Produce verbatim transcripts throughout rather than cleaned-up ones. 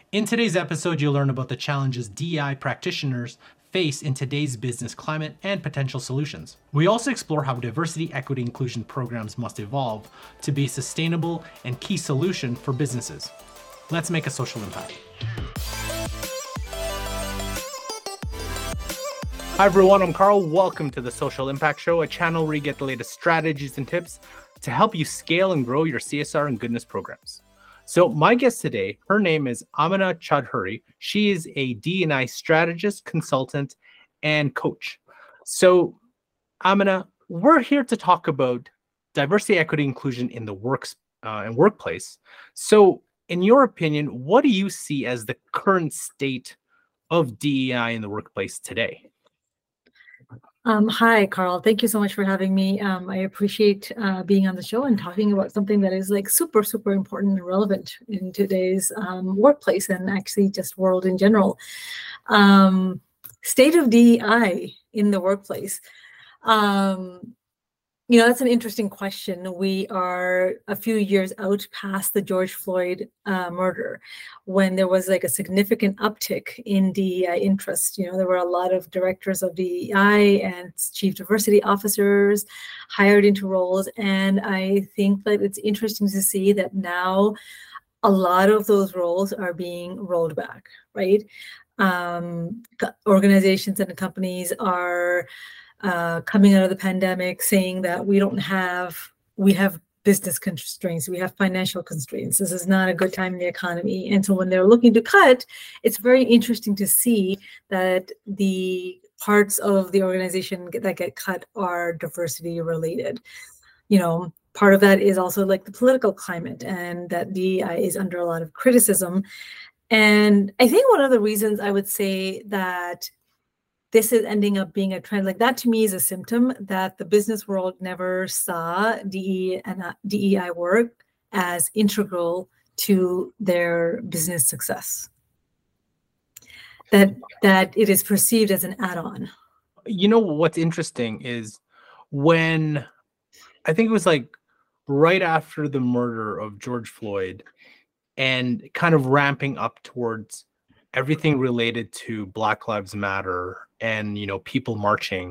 In today's episode, you'll learn about the challenges D E I practitioners face in today's business climate and potential solutions. We also explore how diversity, equity, inclusion programs must evolve to be a sustainable and key solution for businesses. Let's make a social impact. Hi everyone, I'm Carl. Welcome to the Social Impact Show, a channel where you get the latest strategies and tips to help you scale and grow your C S R and goodness programs. So my guest today, her name is Amina Chaudhuri. She is a D and I strategist, consultant, and coach. So Amina, we're here to talk about diversity, equity, inclusion in the works uh, and workplace. So in your opinion, what do you see as the current state of D E I in the workplace today? Um, hi, Carl. Thank you so much for having me. Um, I appreciate uh, being on the show and talking about something that is like super, super important and relevant in today's um, workplace and actually just world in general. Um, state of D E I in the workplace. Um, You know, that's an interesting question. We are a few years out past the George Floyd uh, murder, when there was like a significant uptick in D E I interest. You know, there were a lot of directors of D E I and chief diversity officers hired into roles. And I think that it's interesting to see that now a lot of those roles are being rolled back, right? Um, organizations and companies are Uh, coming out of the pandemic saying that we don't have, we have business constraints, we have financial constraints. This is not a good time in the economy. And so when they're looking to cut, it's very interesting to see that the parts of the organization that get cut are diversity related. You know, part of that is also like the political climate, and that D E I is under a lot of criticism. And I think one of the reasons I would say that this is ending up being a trend, like that to me is a symptom that the business world never saw D E and D E I work as integral to their business success. That that it is perceived as an add-on. You know, what's interesting is when, I think it was like right after the murder of George Floyd and kind of ramping up towards everything related to Black Lives Matter and, you know, people marching,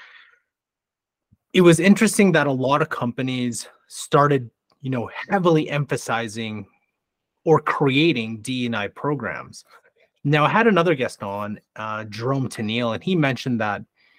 it was interesting that a lot of companies started, you know, heavily emphasizing or creating D and I programs. Now, I had another guest on, uh, Jerome Tennille, and he mentioned that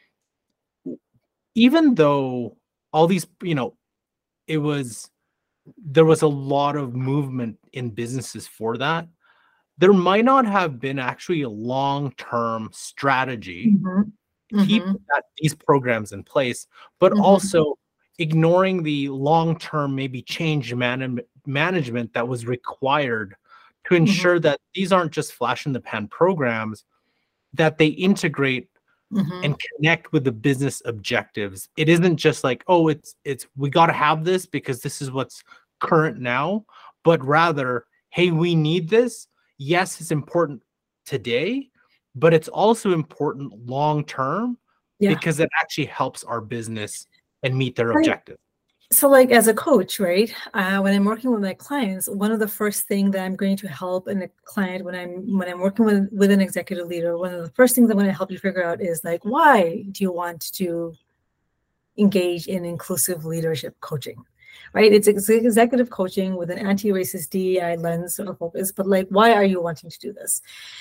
even though all these, you know, it was, there was a lot of movement in businesses for that, there might not have been actually a long-term strategy Mm-hmm. to keep Mm-hmm. that, these programs in place, but Mm-hmm. also ignoring the long-term maybe change man- management that was required to ensure Mm-hmm. that these aren't just flash-in-the-pan programs, that they integrate Mm-hmm. and connect with the business objectives. It isn't just like, oh, it's it's we got to have this because this is what's current now, but rather, hey, we need this. Yes, it's important today, but it's also important long term Yeah. because it actually helps our business and meet their Right. objective. So like as a coach, right, uh, when I'm working with my clients, one of the first things that I'm going to help in a client when I'm when I'm working with, with an executive leader, one of the first things I'm going to help you figure out is like, why do you want to engage in inclusive leadership coaching? Right? It's ex- executive coaching with an anti-racist D E I lens or focus, but like, why are you wanting to do this?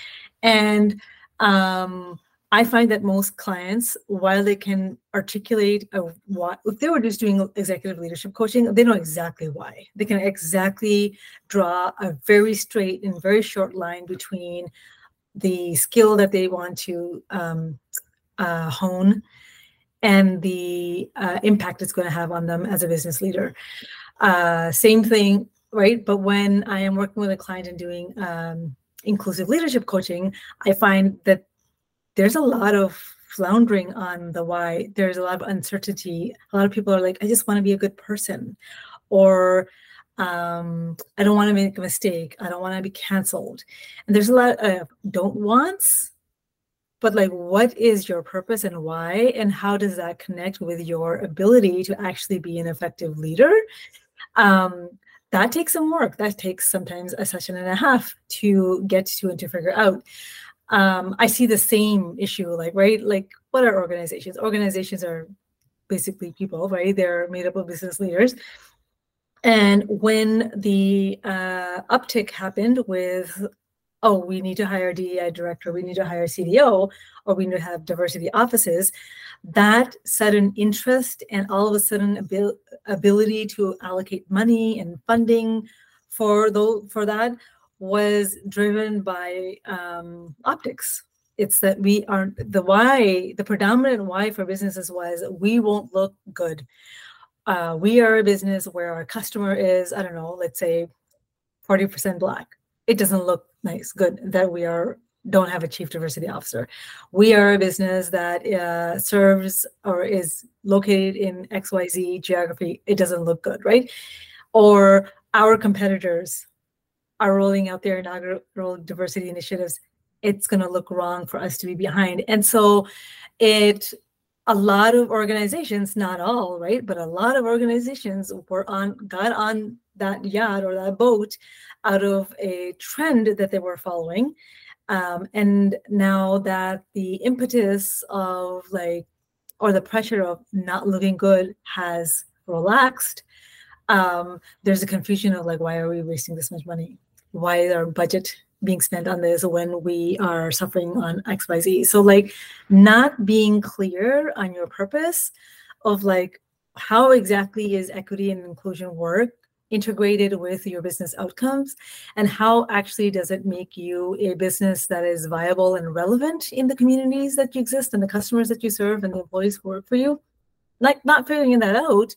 And um, I find that most clients, while they can articulate a why, if they were just doing executive leadership coaching, they know exactly why. They can exactly draw a very straight and very short line between the skill that they want to um, uh, hone and the uh, impact it's going to have on them as a business leader. Uh, same thing, right? But when I am working with a client and doing um, inclusive leadership coaching, I find that there's a lot of floundering on the why. There's a lot of uncertainty. A lot of people are like, I just want to be a good person, or um, I don't want to make a mistake. I don't want to be canceled. And there's a lot of don't wants, but like, what is your purpose and why, and how does that connect with your ability to actually be an effective leader? Um, that takes some work. That takes sometimes a session and a half to get to and to figure out. Um, I see the same issue, like, right? Like, what are organizations? Organizations are basically people, right? They're made up of business leaders. And when the uh, uptick happened with, oh, we need to hire a D E I director, we need to hire a C D O, or we need to have diversity offices, that sudden interest and all of a sudden abil- ability to allocate money and funding for those, for that was driven by um, optics. It's that we are, the why, the predominant why for businesses was, we won't look good. Uh, we are a business where our customer is, I don't know, let's say forty percent Black. It doesn't look nice, good that we are don't have a chief diversity officer. We are a business that uh, serves or is located in X Y Z geography. It doesn't look good, right? Or our competitors are rolling out their inaugural diversity initiatives. It's going to look wrong for us to be behind. And so it, a lot of organizations, not all, right, but a lot of organizations were on, got on that yacht or that boat out of a trend that they were following. Um, and now that the impetus of like, or the pressure of not looking good has relaxed, um, there's a confusion of like, why are we wasting this much money? Why is our budget being spent on this when we are suffering on X Y Z? So like not being clear on your purpose of like, how exactly is equity and inclusion work integrated with your business outcomes, and how actually does it make you a business that is viable and relevant in the communities that you exist and the customers that you serve and the employees who work for you? Like not figuring that out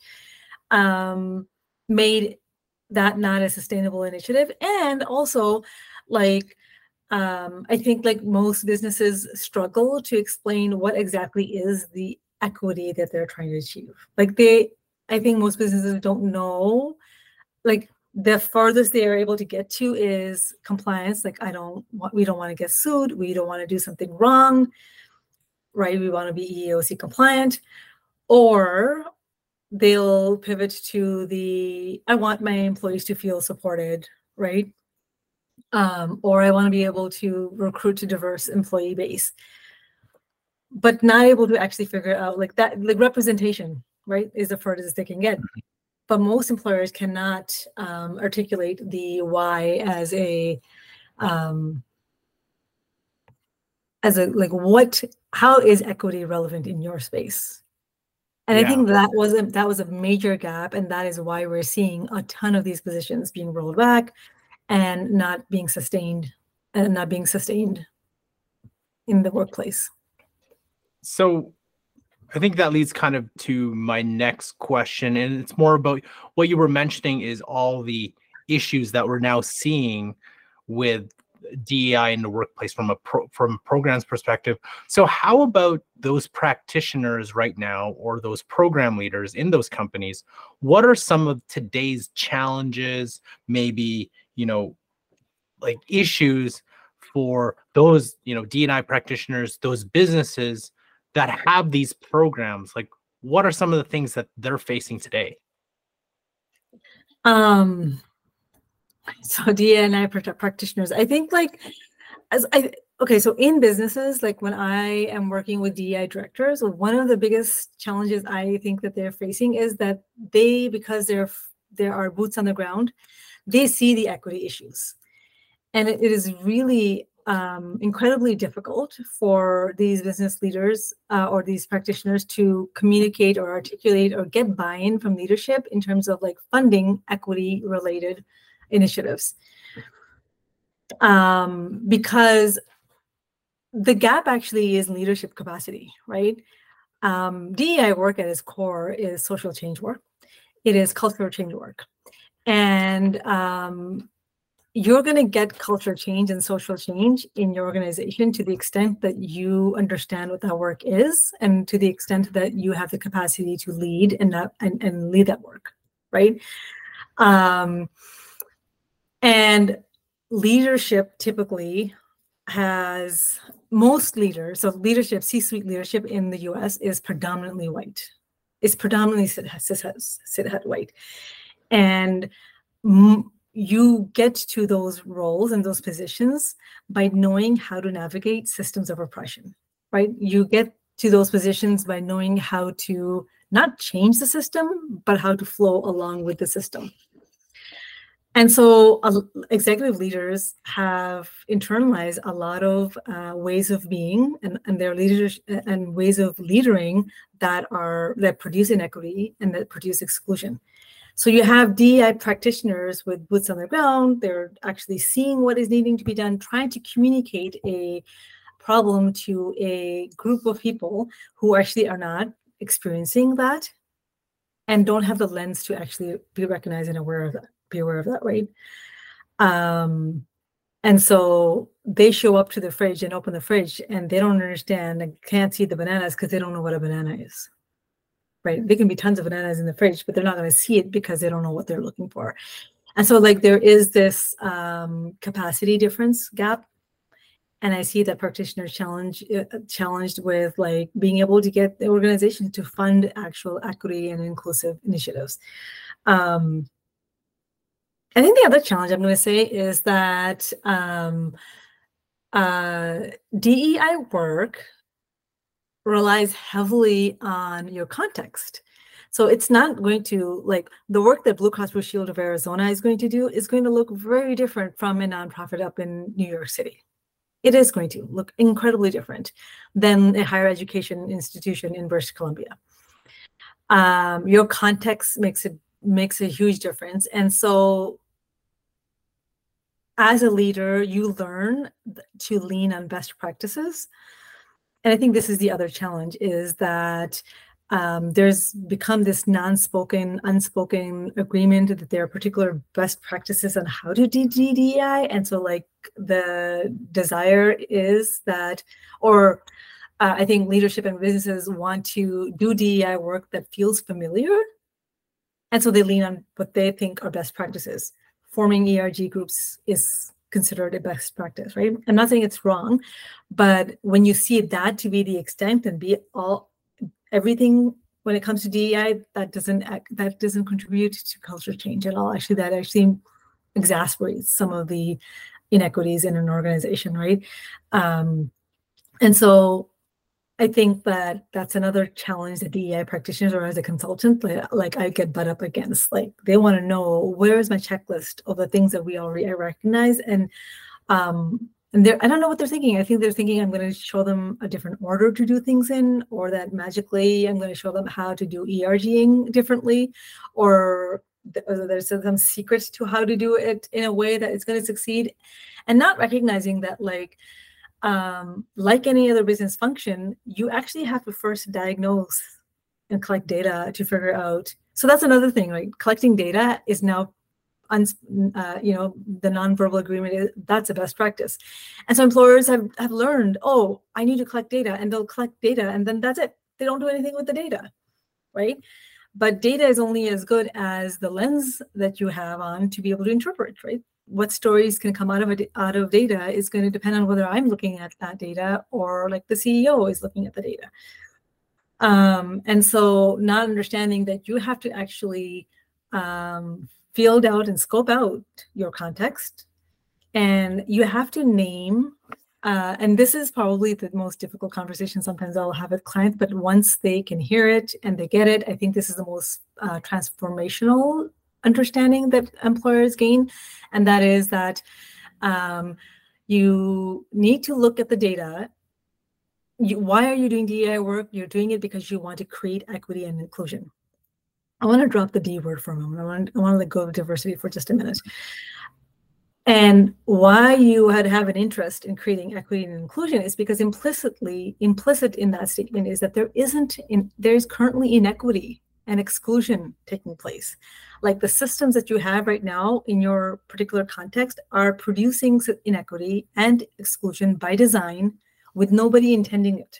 um, made that not a sustainable initiative. And also like, um, I think like most businesses struggle to explain what exactly is the equity that they're trying to achieve. Like they, I think most businesses don't know, like the farthest they are able to get to is compliance. Like I don't want, we don't want to get sued. We don't want to do something wrong, right? We want to be E E O C compliant. Or they'll pivot to the, I want my employees to feel supported, right? Um, or I want to be able to recruit a diverse employee base, but not able to actually figure out like that, like representation, right, is the furthest they can get. But most employers cannot um, articulate the why as a, um, as a, like what, how is equity relevant in your space? And yeah. I think that was a, that was a major gap, and that is why we're seeing a ton of these positions being rolled back and not being sustained, and not being sustained in the workplace. So I think that leads kind of to my next question, and it's more about what you were mentioning is all the issues that we're now seeing with D E I in the workplace from a pro, from a programs perspective. So how about those practitioners right now, or those program leaders in those companies? What are some of today's challenges, maybe, you know, like issues for those, you know, D E I practitioners, those businesses that have these programs? Like, what are some of the things that they're facing today? Um, so D E I practitioners, I think like, as I, okay, so in businesses, like when I am working with D E I directors, one of the biggest challenges I think that they're facing is that they, because they're, there are boots on the ground, they see the equity issues. And it, it is really um, incredibly difficult for these business leaders uh, or these practitioners to communicate or articulate or get buy-in from leadership in terms of like funding equity related initiatives. Um, because the gap actually is leadership capacity, right? Um, D E I work at its core is social change work. It is cultural change work. And um, you're going to get culture change and social change in your organization to the extent that you understand what that work is, and to the extent that you have the capacity to lead and that, and, and lead that work, right? Um, and leadership typically has, most leaders, so leadership, C-suite leadership in the U S is predominantly white. It's predominantly cis-het white. And you get to those roles and those positions by knowing how to navigate systems of oppression, right? You get to those positions by knowing how to not change the system, but how to flow along with the system. And so uh, executive leaders have internalized a lot of uh, ways of being and, and their leaders and ways of leadering that are that produce inequity and that produce exclusion. So you have D E I practitioners with boots on the ground. They're actually seeing what is needing to be done, trying to communicate a problem to a group of people who actually are not experiencing that and don't have the lens to actually be recognized and aware of that, be aware of that, right? Um, and so they show up to the fridge and open the fridge and they don't understand and can't see the bananas because they don't know what a banana is. Right? There can be tons of bananas in the fridge, but they're not going to see it because they don't know what they're looking for. And so like there is this um, capacity difference gap. And I see that practitioners challenge, uh, challenged with like being able to get the organization to fund actual equity and inclusive initiatives. Um, I think the other challenge I'm going to say is that um, uh, D E I work relies heavily on your context. So it's not going to, like, the work that Blue Cross Blue Shield of Arizona is going to do is going to look very different from a nonprofit up in New York City. It is going to look incredibly different than a higher education institution in British Columbia. Um, your context makes it makes a huge difference. And so as a leader, you learn to lean on best practices. And I think this is the other challenge, is that um, there's become this non-spoken, unspoken agreement that there are particular best practices on how to do D E I. And so like the desire is that, or uh, I think leadership and businesses want to do D E I work that feels familiar. And so they lean on what they think are best practices. Forming E R G groups is considered a best practice, right? I'm not saying it's wrong, but when you see that to be the extent and be all everything when it comes to D E I, that doesn't that doesn't contribute to culture change at all. Actually, that actually exasperates some of the inequities in an organization, right? Um, and so I think that that's another challenge that D E I practitioners or as a consultant, like, like I get butt up against. Like they want to know, where is my checklist of the things that we already recognize? And um, and they're, I don't know what they're thinking. I think they're thinking I'm going to show them a different order to do things in, or that magically I'm going to show them how to do ERGing differently, or there's some secret to how to do it in a way that it's going to succeed, and not recognizing that like, Um, like any other business function, you actually have to first diagnose and collect data to figure out. So that's another thing, right? Collecting data is now, uh, you know, the nonverbal agreement, is, that's a best practice. And so employers have, have learned, oh, I need to collect data, and they'll collect data, and then that's it. They don't do anything with the data, right? But data is only as good as the lens that you have on to be able to interpret, right? What stories can come out of it, out of data is going to depend on whether I'm looking at that data or like the C E O is looking at the data. Um, and so not understanding that you have to actually um, field out and scope out your context, and you have to name, uh, and this is probably the most difficult conversation sometimes I'll have with clients, but once they can hear it and they get it, I think this is the most uh, transformational understanding that employers gain, and that is that um, you need to look at the data. You, why are you doing D E I work? You're doing it because you want to create equity and inclusion. I want to drop the D word for a moment. I want, I want to let go of diversity for just a minute. And why you had have an interest in creating equity and inclusion is because implicitly, implicit in that statement is that there isn't, in, there is currently inequity and exclusion taking place. Like the systems that you have right now in your particular context are producing inequity and exclusion by design with nobody intending it,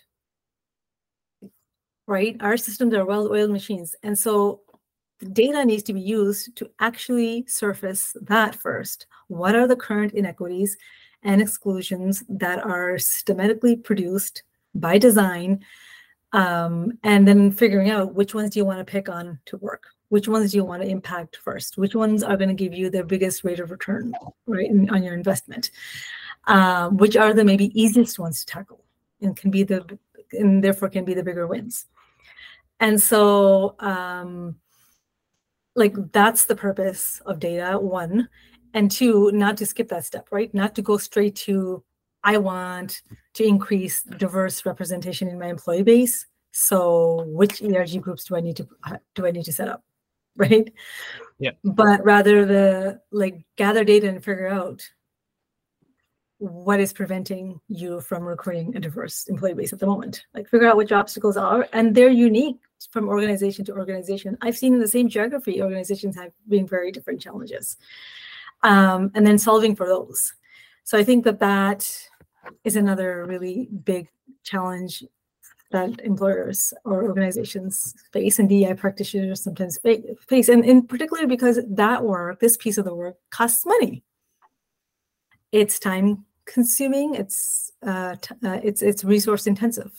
right? Our systems are well-oiled machines. And so the data needs to be used to actually surface that first. What are the current inequities and exclusions that are systematically produced by design? Um, and then figuring out which ones do you want to pick on to work, Which ones do you want to impact first? Which ones are going to give you the biggest rate of return, right, in, on your investment? Um, which are the maybe easiest ones to tackle and can be the, and therefore can be the bigger wins. And so, um, like, that's the purpose of data, one. And two, not to skip that step, right? Not to go straight to, I want to increase diverse representation in my employee base. So which E R G groups do I need to do I need to set up, right? Yeah. But rather the like gather data and figure out what is preventing you from recruiting a diverse employee base at the moment. Like figure out which obstacles are, and they're unique from organization to organization. I've seen in the same geography, organizations have been very different challenges. Um, and then solving for those. So I think that that is another really big challenge that employers or organizations face, and D E I practitioners sometimes face, and in particular because that work, this piece of the work, costs money. It's time consuming. It's uh, t- uh, it's it's resource intensive.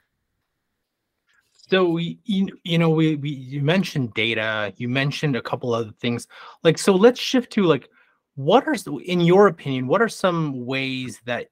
So we, you, you know, we, we you mentioned data. You mentioned a couple other things. Like, so let's shift to like, what are, in your opinion, what are some ways that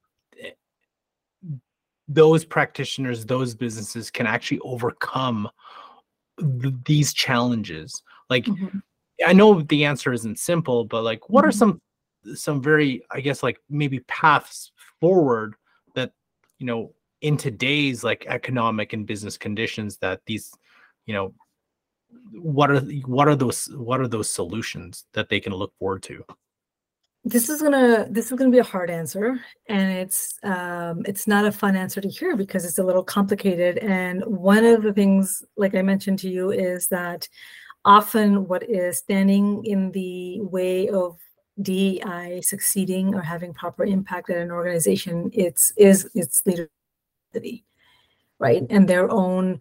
those practitioners, those businesses can actually overcome th- these challenges? Like, mm-hmm. I know the answer isn't simple, but like, what mm-hmm. are some some very, I guess, like maybe paths forward that, you know, in today's like economic and business conditions that these, you know, what are what are those what are those solutions that they can look forward to? This is gonna this is gonna be a hard answer, and it's um, it's not a fun answer to hear because it's a little complicated. And one of the things, like I mentioned to you, is that often what is standing in the way of D E I succeeding or having proper impact at an organization, it's is its leadership, right, and their own.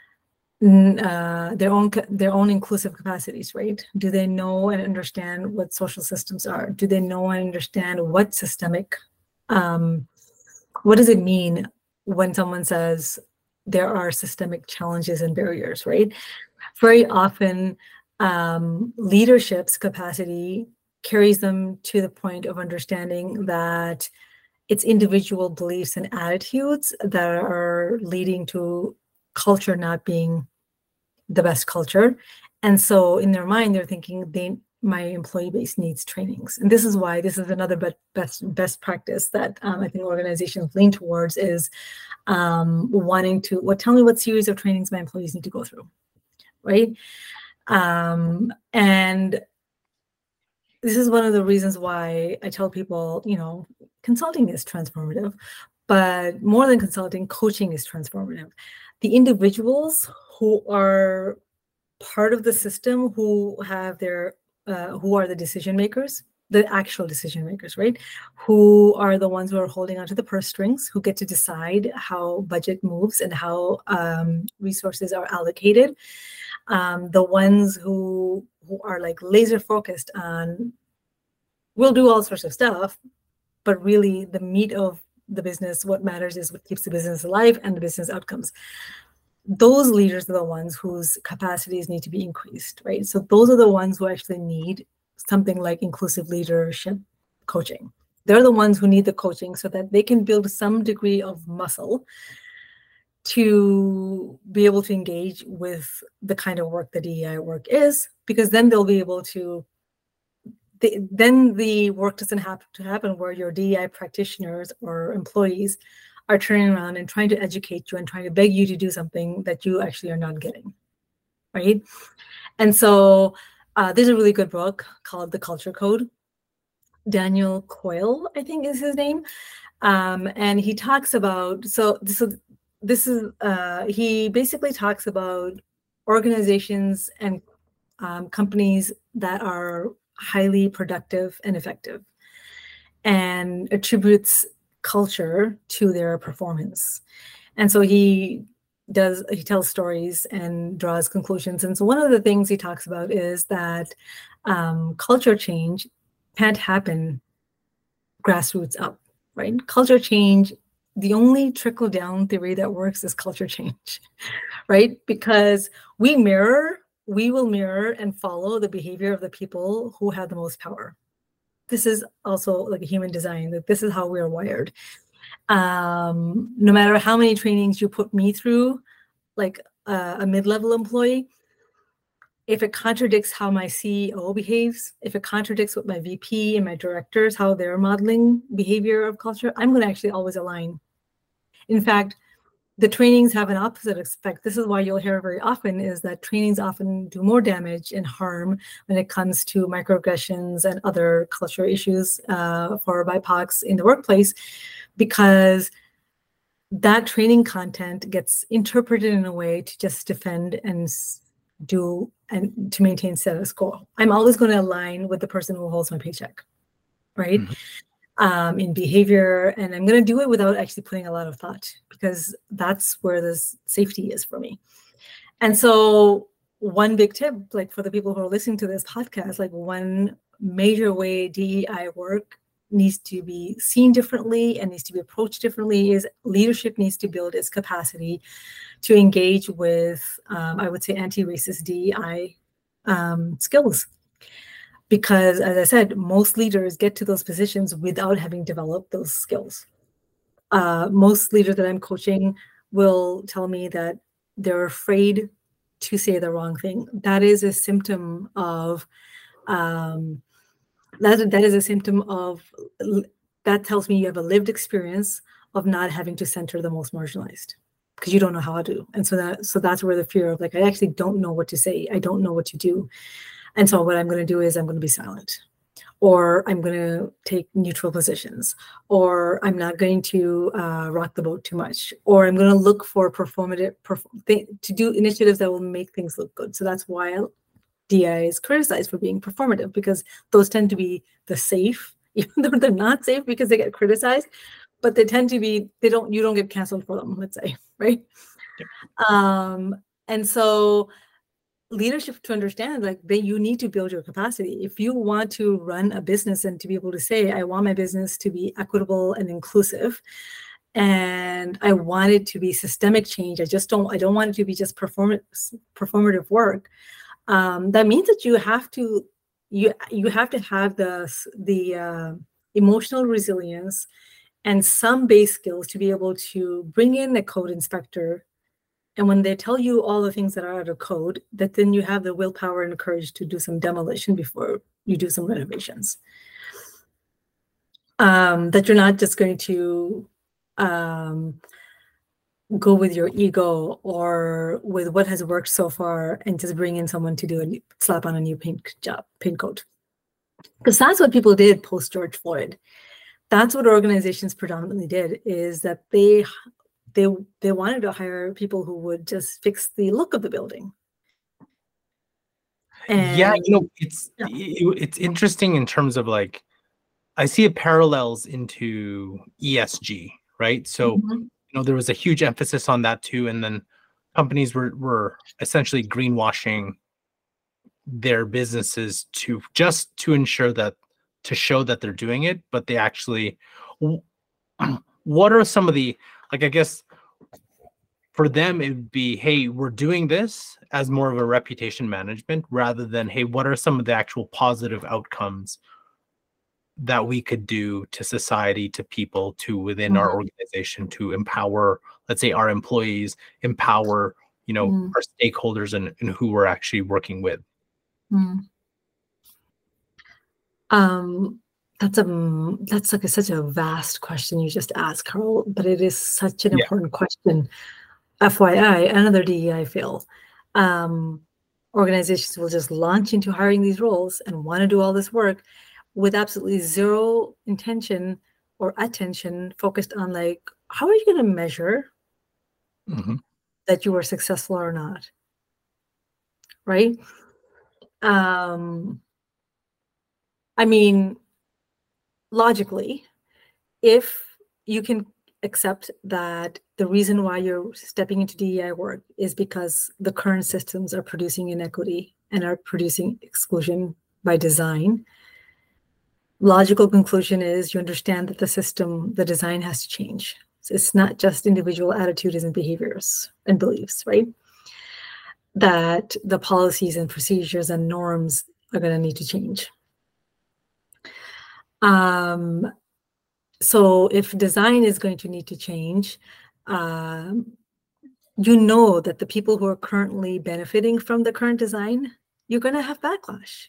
Uh, their own their own inclusive capacities, right? Do they know and understand what social systems are? Do they know and understand what systemic, um, what does it mean when someone says there are systemic challenges and barriers, right? Very often, um, leadership's capacity carries them to the point of understanding that it's individual beliefs and attitudes that are leading to culture not being the best culture. And so in their mind, they're thinking they my employee base needs trainings. And this is why this is another be- best best practice that um, I think organizations lean towards is um, wanting to, well, tell me what series of trainings my employees need to go through, right? Um, and this is one of the reasons why I tell people, you know, consulting is transformative, but more than consulting, coaching is transformative. The individuals who are part of the system, who have their, uh, who are the decision makers, the actual decision makers, right? Who are the ones who are holding onto the purse strings, who get to decide how budget moves and how um, resources are allocated. Um, the ones who who are like laser focused on, we'll do all sorts of stuff, but really the meat of the business, what matters is what keeps the business alive and the business outcomes. Those leaders are the ones whose capacities need to be increased, right? So those are the ones who actually need something like inclusive leadership coaching. They're the ones who need the coaching so that they can build some degree of muscle to be able to engage with the kind of work that D E I work is, because then they'll be able to The, then the work doesn't have to happen where your D E I practitioners or employees are turning around and trying to educate you and trying to beg you to do something that you actually are not getting, right? And so uh, there's a really good book called The Culture Code. Daniel Coyle, I think is his name. Um, and he talks about, so this is, this is uh, he basically talks about organizations and um, companies that are highly productive and effective, and attributes culture to their performance. And so he does, he tells stories and draws conclusions. And so one of the things he talks about is that um, culture change can't happen grassroots up, right? Culture change, the only trickle down theory that works is culture change, right? Because we mirror we will mirror and follow the behavior of the people who have the most power. This is also like a human design, that this is how we're wired. Um, no matter how many trainings you put me through, like uh, a mid-level employee, if it contradicts how my C E O behaves, if it contradicts what my V P and my directors, how they're modeling behavior of culture, I'm going to actually always align. In fact, the trainings have an opposite effect. This is why you'll hear very often is that trainings often do more damage and harm when it comes to microaggressions and other cultural issues uh, for B I P O Cs in the workplace, because that training content gets interpreted in a way to just defend and do and to maintain status quo. I'm always going to align with the person who holds my paycheck, right? Mm-hmm. Um, in behavior, and I'm going to do it without actually putting a lot of thought, because that's where the safety is for me. And so one big tip, like for the people who are listening to this podcast, like one major way D E I work needs to be seen differently and needs to be approached differently is leadership needs to build its capacity to engage with, um, I would say, anti-racist D E I um, skills. Because, as I said, most leaders get to those positions without having developed those skills. Uh, most leaders that I'm coaching will tell me that they're afraid to say the wrong thing. That is a symptom of, um, that, that is a symptom of, that tells me you have a lived experience of not having to center the most marginalized, because you don't know how to. And so that, so that's where the fear of like, I actually don't know what to say. I don't know what to do. And so what I'm going to do is I'm going to be silent, or I'm going to take neutral positions, or I'm not going to uh, rock the boat too much, or I'm going to look for performative, perform, th- to do initiatives that will make things look good. So that's why D E I is criticized for being performative, because those tend to be the safe, even though they're not safe because they get criticized, but they tend to be, they don't, you don't get canceled for them, let's say, right? Yep. Um, and so leadership to understand, like, they, you need to build your capacity. If you want to run a business and to be able to say, I want my business to be equitable and inclusive, and I want it to be systemic change, I just don't, I don't want it to be just performance, performative work. Um, that means that you have to, you, you have to have the, the uh, emotional resilience and some base skills to be able to bring in a code inspector. And when they tell you all the things that are out of code, that then you have the willpower and courage to do some demolition before you do some renovations. Um, that you're not just going to um, go with your ego or with what has worked so far and just bring in someone to do a new, slap on a new paint job, paint coat. Because that's what people did post George Floyd. That's what organizations predominantly did, is that they They they wanted to hire people who would just fix the look of the building. And, yeah, you know, it's yeah. it, it's interesting in terms of, like, I see it parallels into E S G, right? So, mm-hmm. you know, there was a huge emphasis on that too, and then companies were were essentially greenwashing their businesses to just to ensure that to show that they're doing it, but they actually. What are some of the, like, I guess for them, it would be, hey, we're doing this as more of a reputation management rather than, hey, what are some of the actual positive outcomes that we could do to society, to people, to within mm-hmm. our organization to empower, let's say, our employees, empower, you know, mm-hmm. our stakeholders and, and who we're actually working with. Mm-hmm. Um. That's a that's like a, such a vast question you just asked, Carl, but it is such an yeah. important question. F Y I, another D E I fail. Um, organizations will just launch into hiring these roles and want to do all this work with absolutely zero intention or attention focused on, like, how are you going to measure mm-hmm. that you were successful or not, right? Um, I mean, logically, if you can accept that the reason why you're stepping into D E I work is because the current systems are producing inequity and are producing exclusion by design, logical conclusion is you understand that the system, the design has to change. So it's not just individual attitudes and behaviors and beliefs, right? that the policies and procedures and norms are going to need to change. Um, so if design is going to need to change, um, you know that the people who are currently benefiting from the current design, you're going to have backlash.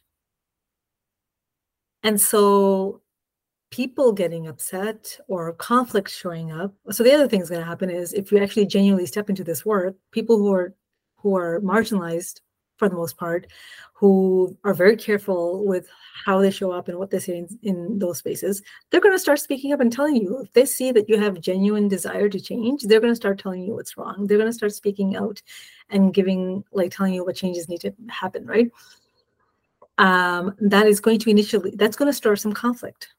And so people getting upset or conflict showing up. So the other thing that's going to happen is if you actually genuinely step into this work, people who are who are marginalized for the most part, who are very careful with how they show up and what they say in, in those spaces, they're going to start speaking up and telling you. If they see that you have genuine desire to change, they're going to start telling you what's wrong. They're going to start speaking out and giving, like telling you what changes need to happen, right? Um, that is going to initially, that's going to start some conflict.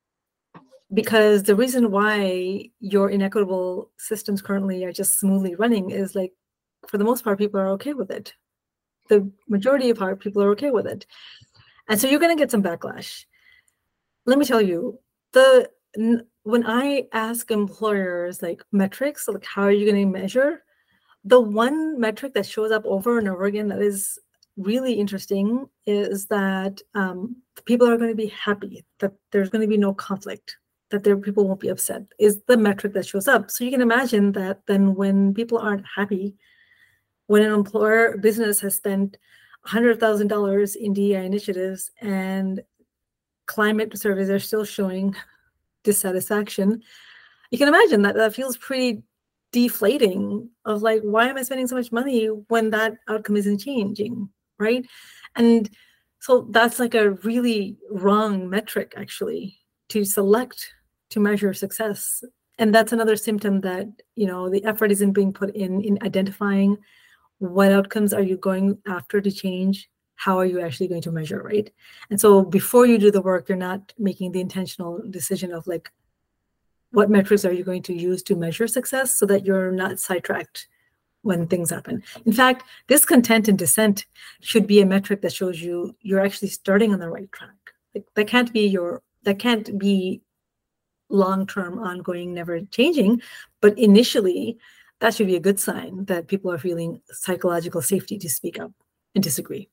Because the reason why your inequitable systems currently are just smoothly running is like, for the most part, people are okay with it. The majority of our people are okay with it. And so you're going to get some backlash. Let me tell you, the when I ask employers like metrics, like how are you going to measure, the one metric that shows up over and over again that is really interesting is that um, people are going to be happy, that there's going to be no conflict, that their people won't be upset, is the metric that shows up. So you can imagine that then when people aren't happy, when an employer business has spent one hundred thousand dollars in D E I initiatives and climate surveys are still showing dissatisfaction, you can imagine that that feels pretty deflating of like, why am I spending so much money when that outcome isn't changing, right? And so that's like a really wrong metric actually to select to measure success. And that's another symptom that, you know, the effort isn't being put in in identifying what outcomes are you going after to change, how are you actually going to measure, right? And so before you do the work, you're not making the intentional decision of like, what metrics are you going to use to measure success so that you're not sidetracked when things happen. In fact, discontent and dissent should be a metric that shows you you're actually starting on the right track. Like that can't be your, that can't be long-term, ongoing, never changing, but initially that should be a good sign that people are feeling psychological safety to speak up and disagree.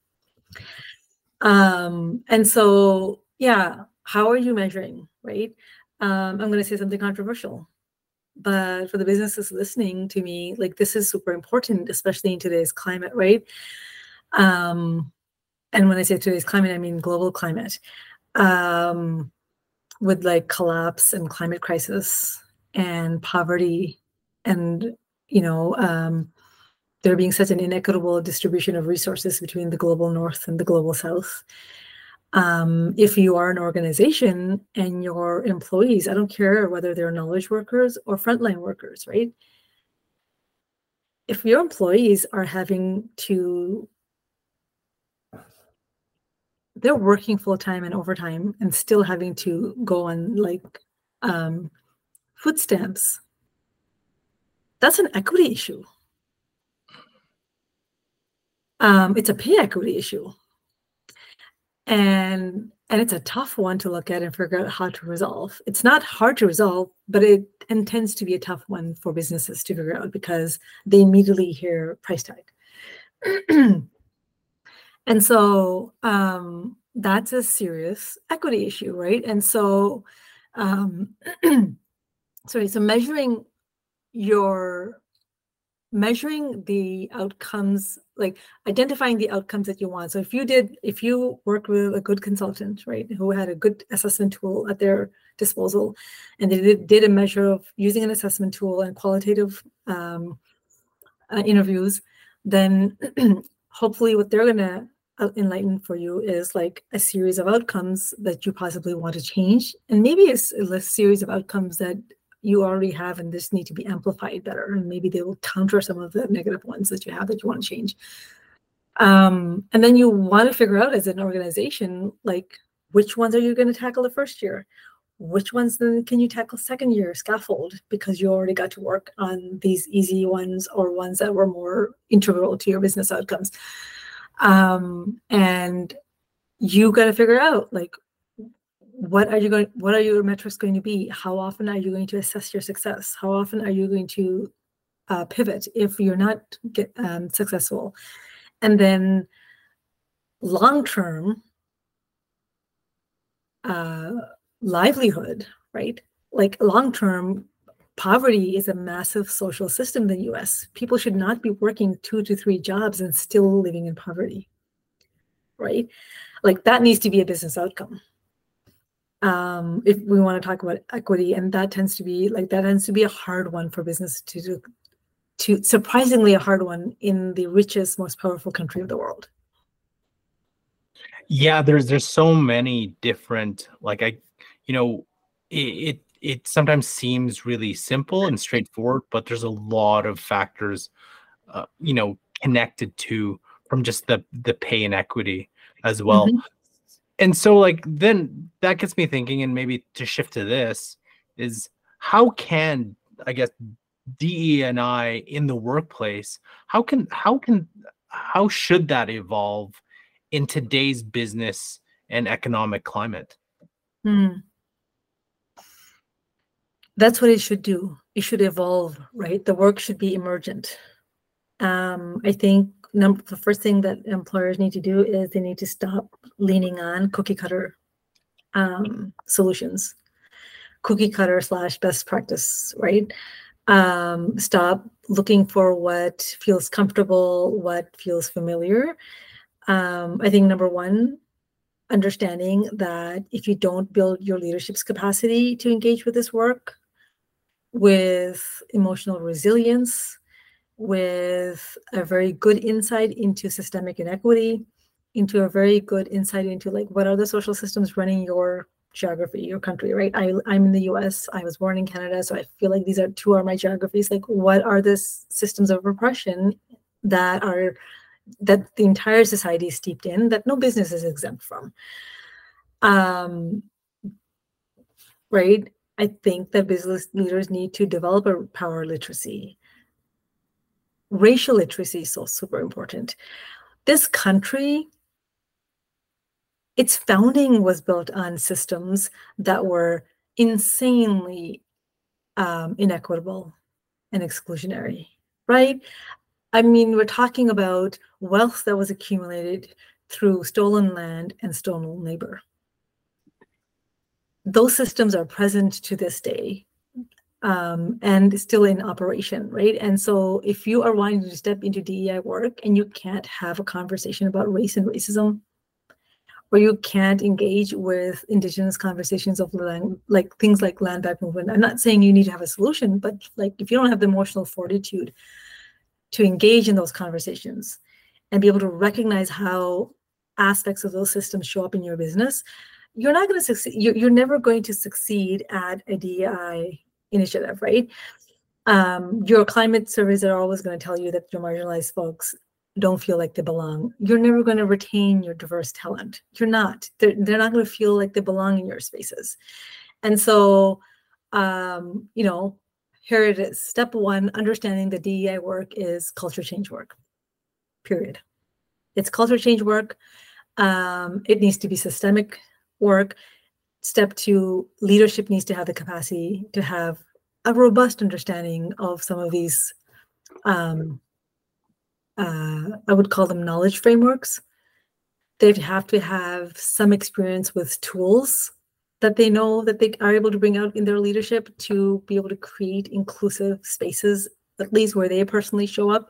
Um, and so, yeah, how are you measuring, right? Um, I'm going to say something controversial, but for the businesses listening to me, like this is super important, especially in today's climate, right? Um, and when I say today's climate, I mean global climate, um, with like collapse and climate crisis and poverty and, you know, um, there being such an inequitable distribution of resources between the global north and the global south. Um, if you are an organization and your employees, I don't care whether they're knowledge workers or frontline workers, right? If your employees are having to, they're working full time and overtime and still having to go on like um, food stamps, that's an equity issue. Um, it's a pay equity issue. And and it's a tough one to look at and figure out how to resolve. It's not hard to resolve, but it and tends to be a tough one for businesses to figure out because they immediately hear price tag. And so um, that's a serious equity issue, right? And so, um, sorry, so measuring your measuring the outcomes, like identifying the outcomes that you want. So if you did, if you work with a good consultant, right, who had a good assessment tool at their disposal, and they did, did a measure of using an assessment tool and qualitative um, uh, interviews, then hopefully what they're going to enlighten for you is like a series of outcomes that you possibly want to change. And maybe it's a series of outcomes that you already have and this need to be amplified better. And maybe they will counter some of the negative ones that you have that you want to change. Um, and then you want to figure out as an organization, like which ones are you going to tackle the first year? Which ones then can you tackle second year, scaffold, because you already got to work on these easy ones or ones that were more integral to your business outcomes. Um, and you got to figure out like, what are you going, what are your metrics going to be? How often are you going to assess your success? How often are you going to uh, pivot if you're not get, um, successful? And then long-term uh, livelihood, right? Like long-term poverty is a massive social system in the U S. People should not be working two to three jobs and still living in poverty, right? Like that needs to be a business outcome. Um, if we want to talk about equity, and that tends to be like, that tends to be a hard one for business to do, to surprisingly a hard one in the richest, most powerful country of the world. Yeah, there's there's so many different, like I, you know, it, it it sometimes seems really simple and straightforward, but there's a lot of factors, uh, you know, connected to from just the the pay inequity as well. Mm-hmm. And so like then that gets me thinking, and maybe to shift to this is how can, I guess, D E and I in the workplace, how can how can how should that evolve in today's business and economic climate? Mm. That's what it should do. It should evolve, right? The work should be emergent. Um, I think number, the first thing that employers need to do is they need to stop leaning on cookie cutter um, solutions, cookie cutter slash best practice, right? Um, stop looking for what feels comfortable, what feels familiar. Um, I think number one, understanding that if you don't build your leadership's capacity to engage with this work, with emotional resilience, with a very good insight into systemic inequity, into a very good insight into like what are the social systems running your geography, your country, right? I, I'm in the U S, I was born in Canada, so I feel like these are two of my geographies. Like what are the systems of repression that are, that the entire society is steeped in, that no business is exempt from? Um, right? I think that business leaders need to develop a power literacy. Racial literacy is so super important. This country, its founding was built on systems that were insanely um, inequitable and exclusionary, right? I mean, we're talking about wealth that was accumulated through stolen land and stolen labor. Those systems are present to this day. Um, and still in operation, right? And so if you are wanting to step into D E I work and you can't have a conversation about race and racism, or you can't engage with Indigenous conversations of land, like things like land back movement, I'm not saying you need to have a solution, but like if you don't have the emotional fortitude to engage in those conversations and be able to recognize how aspects of those systems show up in your business, you're not going to succeed. You're, you're never going to succeed at a D E I initiative, right? Um, your climate surveys are always going to tell you that your marginalized folks don't feel like they belong. You're never going to retain your diverse talent. You're not. They're, they're not going to feel like they belong in your spaces. And so, um, you know, here it is. Step one, understanding the D E I work is culture change work, period. It's culture change work. Um, it needs to be systemic work. Step two, leadership needs to have the capacity to have a robust understanding of some of these, um, uh, I would call them knowledge frameworks. They'd have to have some experience with tools that they know that they are able to bring out in their leadership to be able to create inclusive spaces, at least where they personally show up.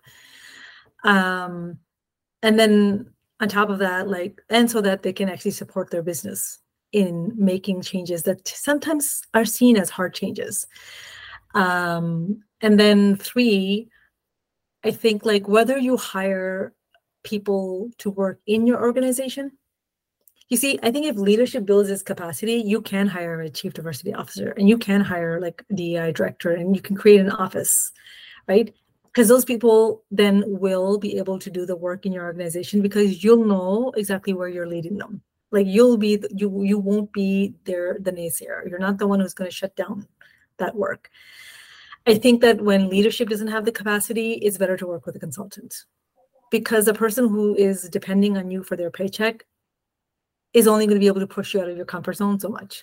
Um, and then on top of that, like, and so that they can actually support their business in making changes that sometimes are seen as hard changes. Um, and then three, I think like whether you hire people to work in your organization, you see, I think if leadership builds its capacity, you can hire a chief diversity officer and you can hire like a D E I director and you can create an office, right? Because those people then will be able to do the work in your organization because you'll know exactly where you're leading them. Like you'll be, you you won't be there the naysayer. You're not the one who's going to shut down that work. I think that when leadership doesn't have the capacity, it's better to work with a consultant because the person who is depending on you for their paycheck is only going to be able to push you out of your comfort zone so much.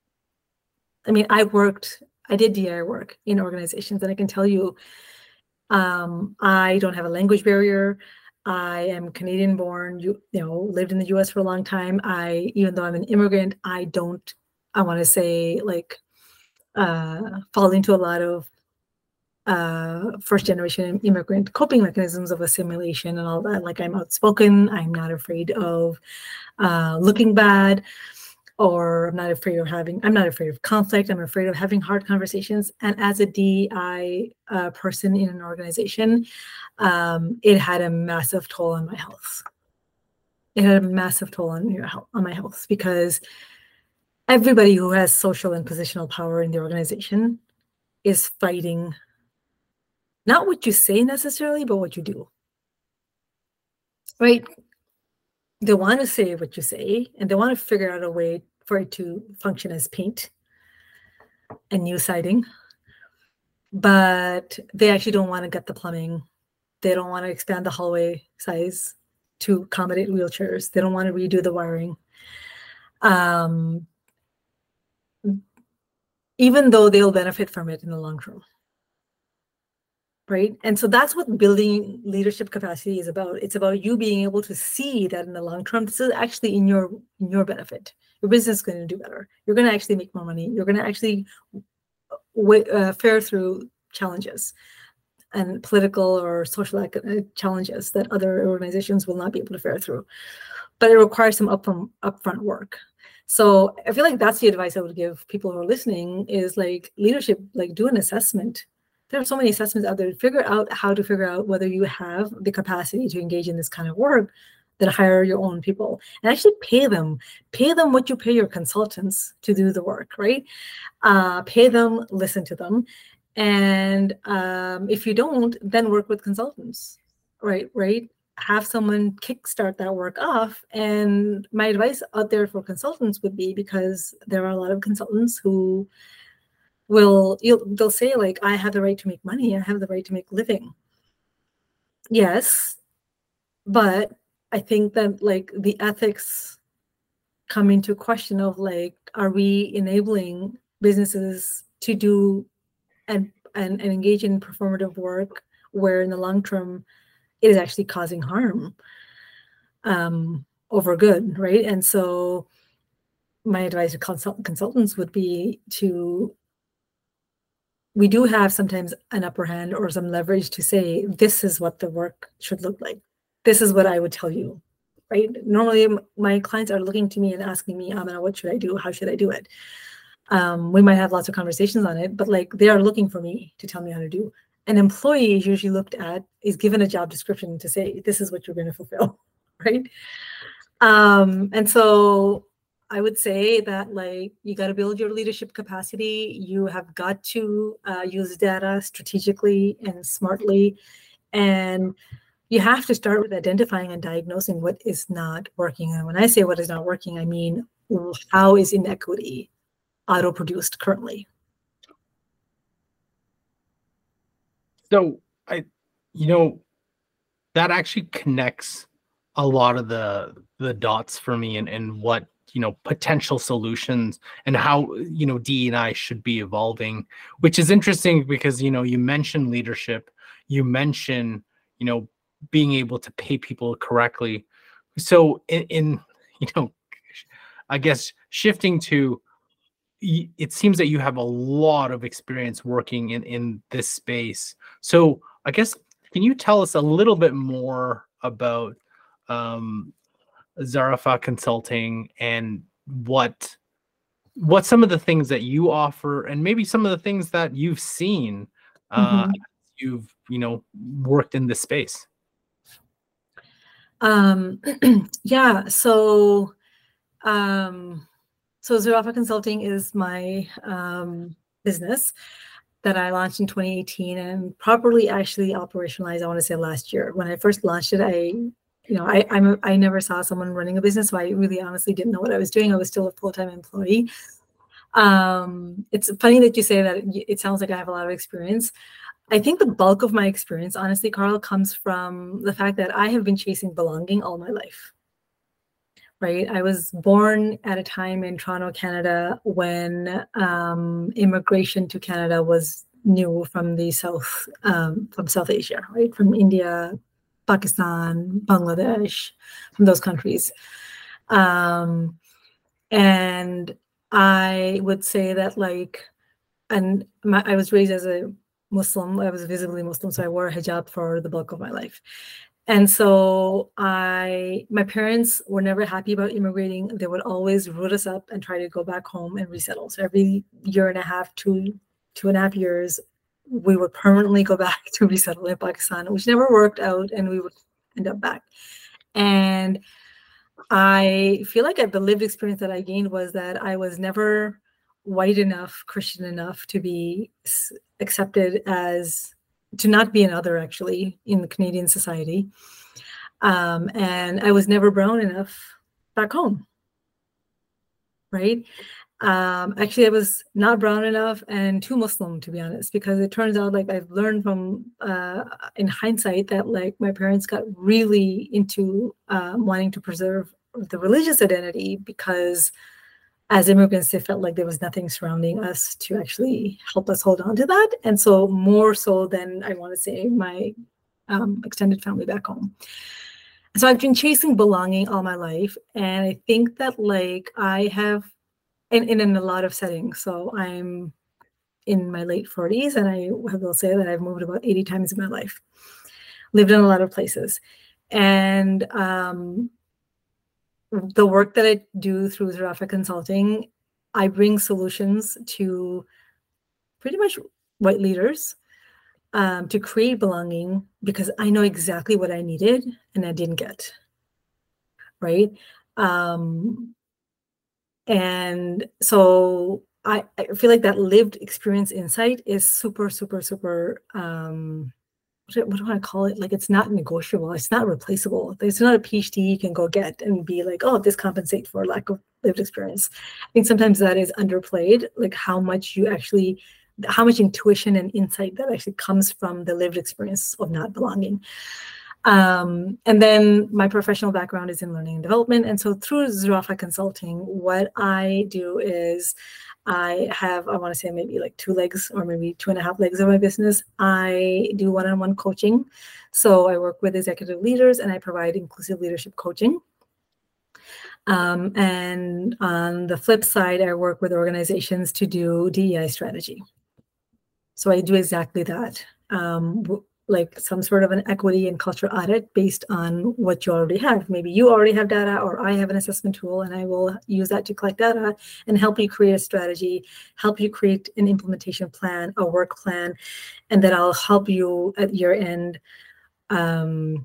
I mean, I worked, I did D I work in organizations, and I can tell you, um, I don't have a language barrier. I am Canadian born, you, you know, lived in the U S for a long time. I, even though I'm an immigrant, I don't, I want to say like, uh, fall into a lot of uh, first generation immigrant coping mechanisms of assimilation and all that. Like I'm outspoken, I'm not afraid of uh, looking bad, or I'm not afraid of having, I'm not afraid of conflict. I'm afraid of having hard conversations. And as a D E I uh, person in an organization, um, it had a massive toll on my health. It had a massive toll on your health, on my health, because everybody who has social and positional power in the organization is fighting not what you say necessarily, but what you do. Right? They want to say what you say, and they want to figure out a way for it to function as paint and new siding. But they actually don't want to get the plumbing. They don't want to expand the hallway size to accommodate wheelchairs. They don't want to redo the wiring. Um, even though they'll benefit from it in the long term. Right? And so that's what building leadership capacity is about. It's about you being able to see that in the long term, this is actually in your in your benefit. Your business is going to do better. You're going to actually make more money. You're going to actually uh, fare through challenges and political or social challenges that other organizations will not be able to fare through. But it requires some upfront upfront work. So I feel like that's the advice I would give people who are listening is like leadership, like do an assessment. There are so many assessments out there. Figure out how to figure out whether you have the capacity to engage in this kind of work, then hire your own people and actually pay them. Pay them what you pay your consultants to do the work, right? Uh, pay them, listen to them. And um, if you don't, then work with consultants, right? Right? Have someone kickstart that work off. And my advice out there for consultants would be, because there are a lot of consultants who will, you'll, they'll say like, I have the right to make money. I have the right to make living. Yes, but I think that like the ethics come into question of like, are we enabling businesses to do and, and, and engage in performative work where in the long term, it is actually causing harm um, over good, right? And so my advice to consult consultants would be to, we do have sometimes an upper hand or some leverage to say, this is what the work should look like. This is what I would tell you, right? Normally my clients are looking to me and asking me, Amina, what should I do? How should I do it? Um, we might have lots of conversations on it, but like they are looking for me to tell me how to do. An employee is usually looked at, is given a job description to say, this is what you're going to fulfill, right? Um, and so I would say that like, you got to build your leadership capacity. You have got to uh, use data strategically and smartly. And you have to start with identifying and diagnosing what is not working. And when I say what is not working, I mean, how is inequity auto-produced currently? So I, you know, that actually connects a lot of the the dots for me and, and what, you know, potential solutions and how, you know, D E and I should be evolving, which is interesting because, you know, you mentioned leadership, you mentioned, you know, being able to pay people correctly. So in, in you know, I guess shifting to, it seems that you have a lot of experience working in, in this space. So I guess, can you tell us a little bit more about um, Zarafa Consulting and what what some of the things that you offer and maybe some of the things that you've seen uh, Mm-hmm. you've, you know, worked in this space? Um, yeah, so um, So Zarafa Consulting is my um, business that I launched in twenty eighteen and properly actually operationalized, I want to say last year. When I first launched it, I, you know, I I'm a, I never saw someone running a business, so I really honestly didn't know what I was doing. I was still a full-time employee. Um, it's funny that you say that. It, it sounds like I have a lot of experience. I think the bulk of my experience, honestly, Carl, comes from the fact that I have been chasing belonging all my life. Right. I was born at a time in Toronto, Canada, when um, immigration to Canada was new from the South, um, from South Asia, right? From India, Pakistan, Bangladesh, from those countries. Um, and I would say that like, and my, I was raised as a Muslim. I was visibly Muslim, so I wore a hijab for the bulk of my life. And so I, my parents were never happy about immigrating. They would always root us up and try to go back home and resettle. So every year and a half, two, two and a half years, we would permanently go back to resettle in Pakistan, which never worked out, and we would end up back. And I feel like the lived experience that I gained was that I was never white enough, Christian enough to be accepted as, to not be an other actually in the Canadian society. Um, and I was never brown enough back home, right? Um, actually, I was not brown enough and too Muslim, to be honest, because it turns out like I've learned from, uh, in hindsight, that like my parents got really into uh, wanting to preserve the religious identity because as immigrants, they felt like there was nothing surrounding us to actually help us hold on to that. And so more so than I want to say my um, extended family back home. So I've been chasing belonging all my life. And I think that like I have, and, and in a lot of settings. So I'm in my late forties and I will say that I've moved about eighty times in my life, lived in a lot of places. And um, the work that I do through Zarafa Consulting, I bring solutions to pretty much white leaders um, to create belonging because I know exactly what I needed and I didn't get, right? Um, and so I, I feel like that lived experience insight is super, super, super, um, what do I call it? Like, it's not negotiable. It's not replaceable. There's not a PhD you can go get and be like, oh, this compensates for lack of lived experience. I think sometimes that is underplayed, like how much you actually, how much intuition and insight that actually comes from the lived experience of not belonging. Um, and then my professional background is in learning and development. And so through Zarafa Consulting, what I do is I have, I want to say maybe like two legs or maybe two and a half legs of my business. I do one-on-one coaching. So I work with executive leaders and I provide inclusive leadership coaching. Um, and on the flip side, I work with organizations to do D E I strategy. So I do exactly that. Um, like some sort of an equity and culture audit based on what you already have. Maybe you already have data or I have an assessment tool and I will use that to collect data and help you create a strategy, help you create an implementation plan, a work plan, and then I'll help you at year end um,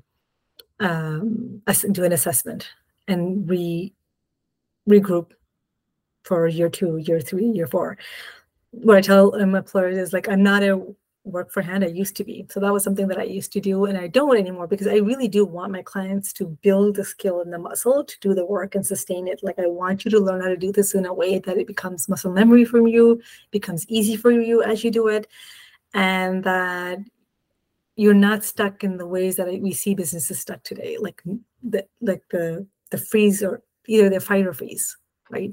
um, do an assessment and re regroup for year two, year three, year four. What I tell um, employers is like, I'm not a work for hand I used to be. So that was something that I used to do and I don't anymore because I really do want my clients to build the skill and the muscle to do the work and sustain it. Like I want you to learn how to do this in a way that it becomes muscle memory from you, becomes easy for you as you do it, and that you're not stuck in the ways that we see businesses stuck today, like the like the the freeze or either the fight or freeze, right?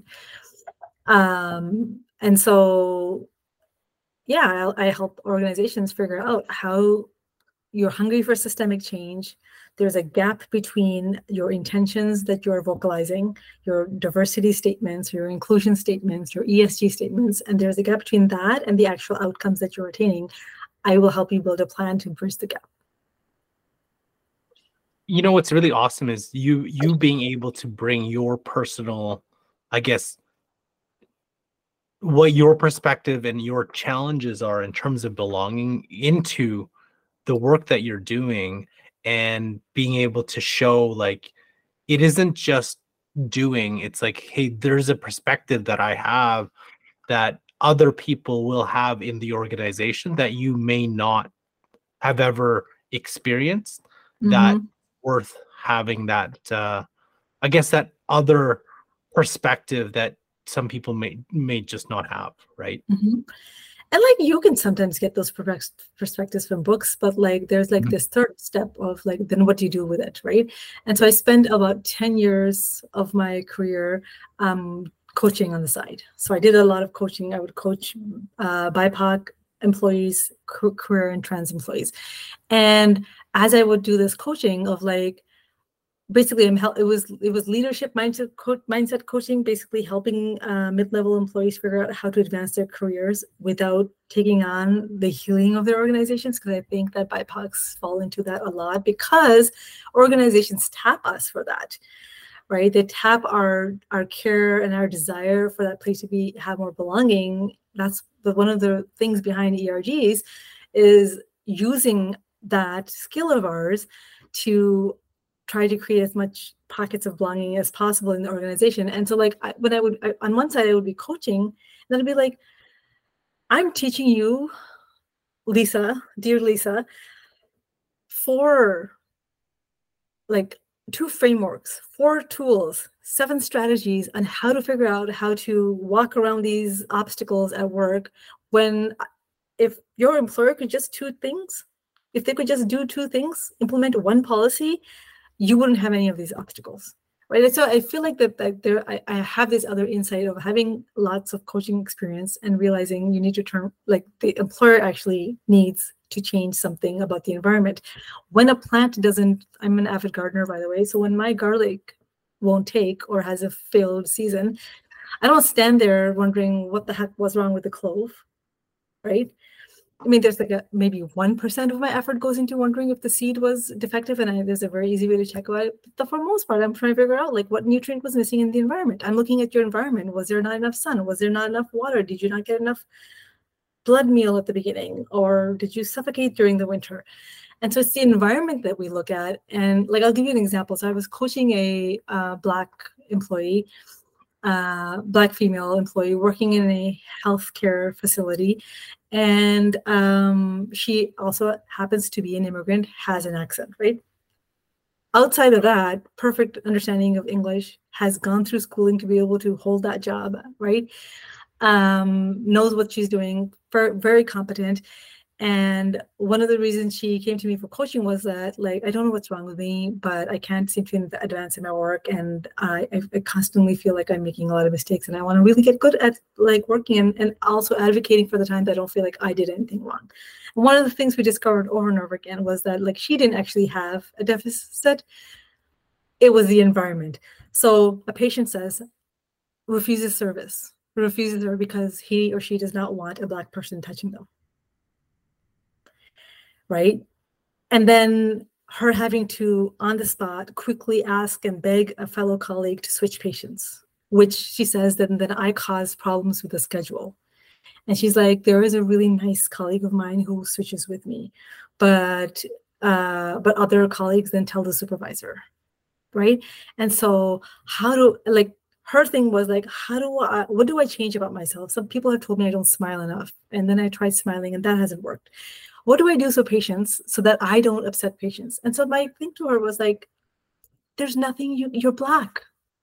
Um, and so yeah, I, I help organizations figure out how you're hungry for systemic change. There's a gap between your intentions that you're vocalizing, your diversity statements, your inclusion statements, your E S G statements, and there's a gap between that and the actual outcomes that you're attaining. I will help you build a plan to bridge the gap. You know, what's really awesome is you you being able to bring your personal, I guess, what your perspective and your challenges are in terms of belonging into the work that you're doing and being able to show like it isn't just doing, it's like, hey, there's a perspective that I have that other people will have in the organization that you may not have ever experienced. Mm-hmm. That worth having that uh I guess that other perspective that some people may may just not have, right? Mm-hmm. And like you can sometimes get those perspectives from books, but like there's like mm-hmm. this third step of like, then what do you do with it, right? And so I spent about ten years of my career um, coaching on the side. So I did a lot of coaching. I would coach uh, B I P O C employees, career and trans employees. And as I would do this coaching of like, basically, I'm help. It was it was leadership mindset co- mindset coaching, basically helping uh, mid-level employees figure out how to advance their careers without taking on the healing of their organizations. Because I think that B I P O Cs fall into that a lot because organizations tap us for that, right? They tap our our care and our desire for that place to be have more belonging. That's the, one of the things behind E R Gs is using that skill of ours to try to create as much pockets of belonging as possible in the organization. And so like I, when I would, I, on one side, I would be coaching, and then I'd be like, I'm teaching you, Lisa, dear Lisa, four, like two frameworks, four tools, seven strategies on how to figure out how to walk around these obstacles at work when if your employer could just do things, if they could just do two things, implement one policy, you wouldn't have any of these obstacles, right? And so I feel like that, that there, I, I have this other insight of having lots of coaching experience and realizing you need to turn, like the employer actually needs to change something about the environment. When a plant doesn't, I'm an avid gardener, by the way, so when my garlic won't take or has a failed season, I don't stand there wondering what the heck was wrong with the clove, right? I mean, there's like a maybe one percent of my effort goes into wondering if the seed was defective, and I, there's a very easy way to check about it. But for the most part, I'm trying to figure out like what nutrient was missing in the environment. I'm looking at your environment. Was there not enough sun? Was there not enough water? Did you not get enough blood meal at the beginning? Or did you suffocate during the winter? And so it's the environment that we look at. And like, I'll give you an example. So I was coaching a uh, Black employee, uh, Black female employee working in a healthcare facility. And um, she also happens to be an immigrant, has an accent, right? Outside of that, perfect understanding of English, has gone through schooling to be able to hold that job, right? Um, knows what she's doing, very, very competent. And one of the reasons she came to me for coaching was that, like, I don't know what's wrong with me, but I can't seem to advance in my work. And I, I constantly feel like I'm making a lot of mistakes. And I want to really get good at, like, working and, and also advocating for the times I don't feel like I did anything wrong. And one of the things we discovered over and over again was that, like, she didn't actually have a deficit. It was the environment. So a patient says, refuses service, refuses her because he or she does not want a Black person touching them. Right? And then her having to, on the spot, quickly ask and beg a fellow colleague to switch patients, which she says that then I caused problems with the schedule. And she's like, there is a really nice colleague of mine who switches with me, but uh, but other colleagues then tell the supervisor, right? And so how do, like, her thing was like, how do I, what do I change about myself? Some people have told me I don't smile enough. And then I tried smiling and that hasn't worked. What do I do so patients so that I don't upset patients? And so my thing to her was like, there's nothing, you, you're Black,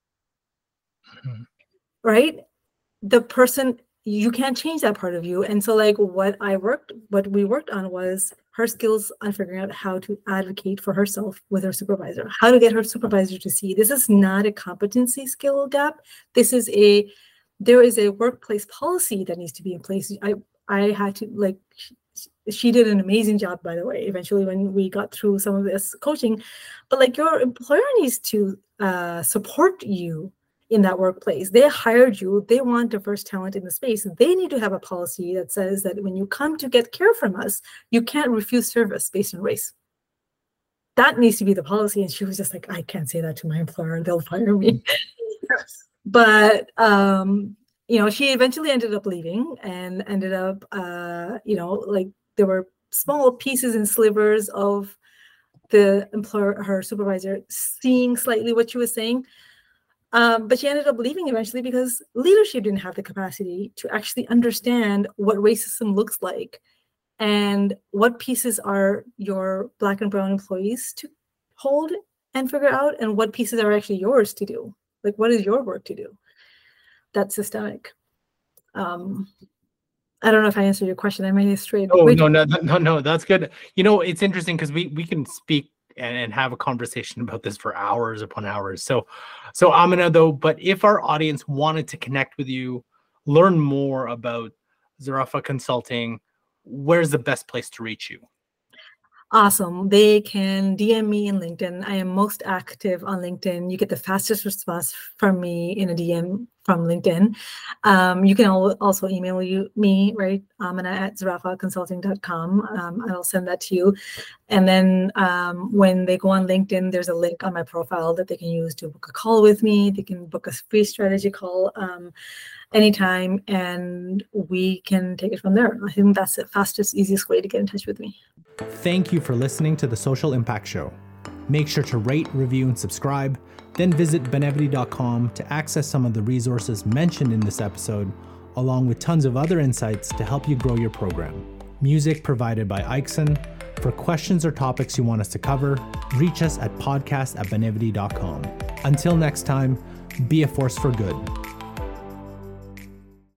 mm-hmm. right? The person, you can't change that part of you. And so like what I worked, what we worked on was her skills on figuring out how to advocate for herself with her supervisor, how to get her supervisor to see this is not a competency skill gap. This is a, there is a workplace policy that needs to be in place. I, I had to like, she did an amazing job, by the way, eventually when we got through some of this coaching, but like your employer needs to uh, support you in that workplace. They hired you, they want diverse talent in the space. They need to have a policy that says that when you come to get care from us, you can't refuse service based on race. That needs to be the policy. And she was just like, I can't say that to my employer, they'll fire me. But, um, you know, she eventually ended up leaving and ended up, uh, you know, like there were small pieces and slivers of the employer, her supervisor, seeing slightly what she was saying. Um, but she ended up leaving eventually because leadership didn't have the capacity to actually understand what racism looks like and what pieces are your Black and brown employees to hold and figure out, and what pieces are actually yours to do. Like, what is your work to do? That's systemic. Um, I don't know if I answered your question. I may have strayed. Oh, no, no, no, no, that's good. You know, it's interesting because we we can speak and, and have a conversation about this for hours upon hours. So, so Amina, though, but if our audience wanted to connect with you, learn more about Zarafa Consulting, where's the best place to reach you? Awesome. They can D M me in LinkedIn. I am most active on LinkedIn. You get the fastest response from me in a D M from LinkedIn. Um, you can al- also email you me, right? Amina at zarafa consulting dot com. Um, I'll send that to you. And then um, when they go on LinkedIn, there's a link on my profile that they can use to book a call with me. They can book a free strategy call um, anytime, and we can take it from there. I think that's the fastest, easiest way to get in touch with me. Thank you for listening to the Social Impact Show. Make sure to rate, review, and subscribe. Then visit benevity dot com to access some of the resources mentioned in this episode, along with tons of other insights to help you grow your program. Music provided by Ixon. For questions or topics you want us to cover, reach us at podcast at benevity dot com. Until next time, be a force for good.